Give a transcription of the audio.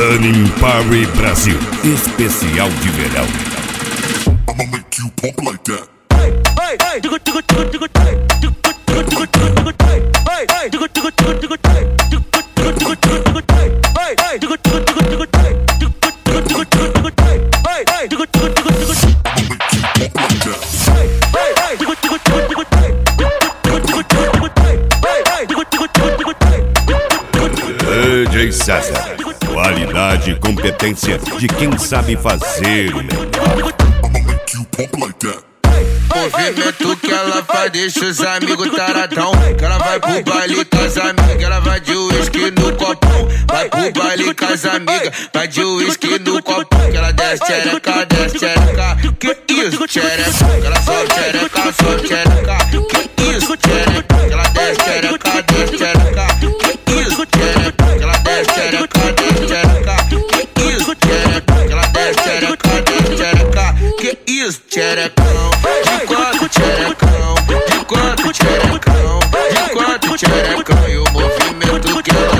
Running Party Brasil, especial de verão. I'ma make you pump like that. DJ César, qualidade e competência de quem sabe fazer o melhor. I'ma make you pump like that. Movimento que ela faz, deixa os amigos taradão. Que ela vai pro baile com as amigas, ela vai de uísque no copão. Vai pro baile com as amigas, vai de uísque no copão. Que ela desce tchereca, desce tchereca. Que isso, tchereca? Que ela sobe tchereca, sobe tchereca. Que isso, tchereca? Que ela desce tchereca, desce tchereca. Que isso, tchereca? Que ela desce tchereca, desce tchereca. Que isso, tchereca? Que ela desce tchereca, desce tchereca. Que isso, tcherecão? De quatro tcherecão, de quatro tcherecão, de quatro tcherecão. E o movimento que ela